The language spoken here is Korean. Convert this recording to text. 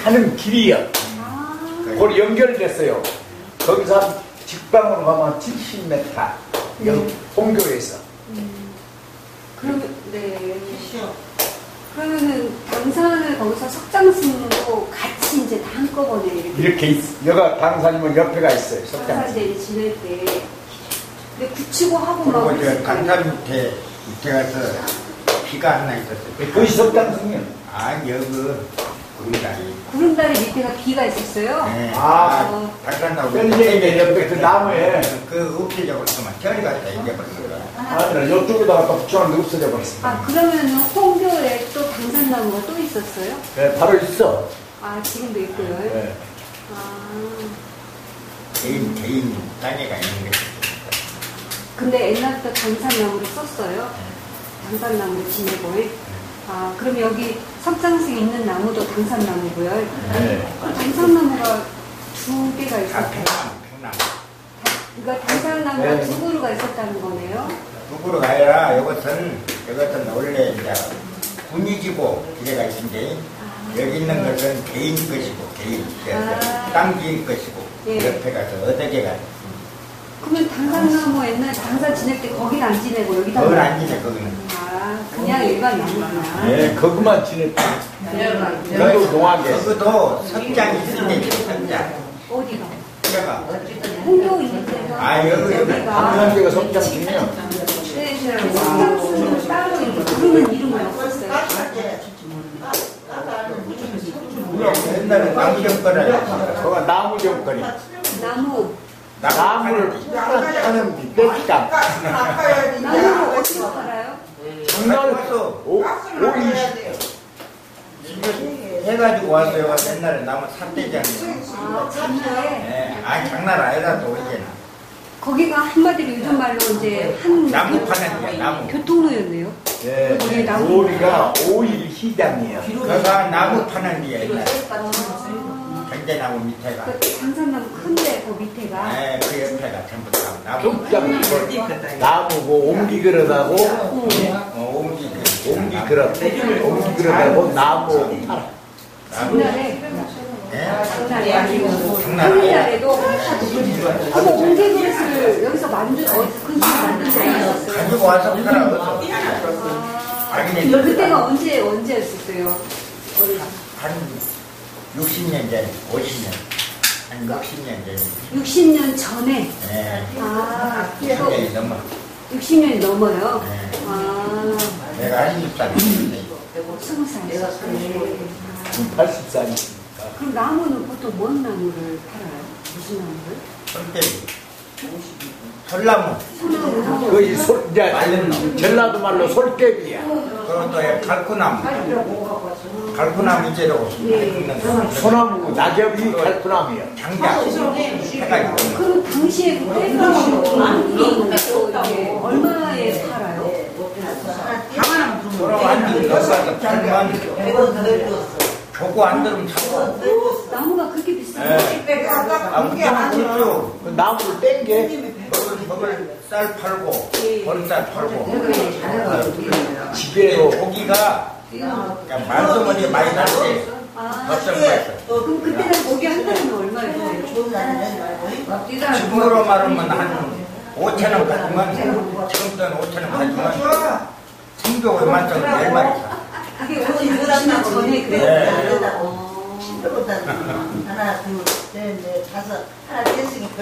가는 길이요. 거기 연결됐어요. 거기서 한 직방으로 가면 70m. 본교에서. 그러면, 네. 그러면은 당산을 거기서 석장스님도 같이 이제 다 한꺼번에 이렇게 여가 당산이면 옆에가 있어요. 석장스님 지낼 때. 근데 굳히고 하고 막. 그리고 저 당산 밑에 가서 비가 안 나 있었어요. 그것이 석장스님. 아, 여기 구름다리. 구름다리 밑에가 비가 있었어요? 네. 당산나무 뺀쟁이 옆에 그 나무에. 그 없어져버렸구만. 저리 갔다 잊어버린 거야. 아니라 이쪽에다가 또 붙여놨는데 없어져 버렸습니다. 아, 그러면은 홍교에 또 당산나무가 또 있었어요? 네, 바로 있어. 아, 지금도 있고요. 네. 개인 땅에가 있는 거지. 근데 옛날부터 당산나무를 썼어요? 당산나무를 지내고. 아, 그럼 여기 석장승에 있는 나무도 당산나무고요? 네. 당산나무가 두 개가 있었대요. 평남. 그러니까 당산나무가 두 그루가 있었다는 거네요? 두 그루가 아니라 이것은 원래 이제 군이지고 기대가 있는데 여기 있는 것은 개인 것이고 개인 땅지인 것이고 옆에 가서 어떻게 가서 그러면 당산나무 옛날 당산 지낼 때 거긴 안 지내고 여기다 거긴 안 지내 거기는. 아, 그냥 일반 나무구나. 네, 거기만 지냈다. 그래도 농하게. 그것도 석장이 있는데 석장. 어디가? 제가 홍교 있는데가. 아, 여기가. 한산대가 석장이에요. 네, 석장수는 따로 이렇게 부르는 이름은 없었어요. 옛날에 나무정거라. 거가 나무 정거리. 나무를 하는 떼기장. 나무를 어디서 팔아요? 장난을 오이 해가지고 왔어요. 옛날에 나무 삿대잖아요. 아, 장터에? 네. 아, 장난 아니라도 이제는. 거기가 한마디로 요즘 말로 이제 한 나무 파는 데야, 나무. 교통로였네요. 네, 거기 나무. 우리가 오일 시장이에요. 그가 나무 파는 데야, 옛날에. 경제나무 밑에가. 그 당산나무 큰데 그 밑에가. 네, 그 옆에가 전부 다 나무. 나무고 옹기 그릇하고 옹기 그릇하고 나무 팔아. 옛날에 장난 평일날에도 그거 옹개 그릇을 여기서 근처에 만든 적이 있었어요. 가지고 와서 팔아. 그때가 언제였었어요? 한 60년 전, 50년. 한 60년 전. 60년 전에? 네. 아, 60년이 넘어. 60년이 넘어요? 네. 아. 내가 한 20살. 20살. 80살이니까. 그럼 나무는 보통 뭔 나무를 팔아요? 무슨 나무를? 솔개비. 솔나무. 소나무. 거의 이제 전라도 말로 솔개비야. 그것도 갈구나무. 갈구나무 이제로 소나무, 낙엽이 갈구나무야. 장작. 해가지고. 그럼 당시에 그때 이게 얼마에 팔아요? 서로 안 들어가서 팔면 조고 안 들으면 사고. 나무가 그렇게 비싸요? 아, 무조건 그렇죠. 그 나무를 땡게 먹을 쌀 팔고, 버릇쌀 팔고. 지게로. 고기가 말씀을 많이 나는데 걱정 마세요. 그럼 그때는 고기 한 달이면 얼마예요? 지금으로 말하면 한 5,000원 가지만 지금 돈 5,000원 가지만 생족을 만들어 10마리 사. 그게 50년 전에 그랬어요? 하나, 둘, 셋, 넷, 다섯, 하나, 셋,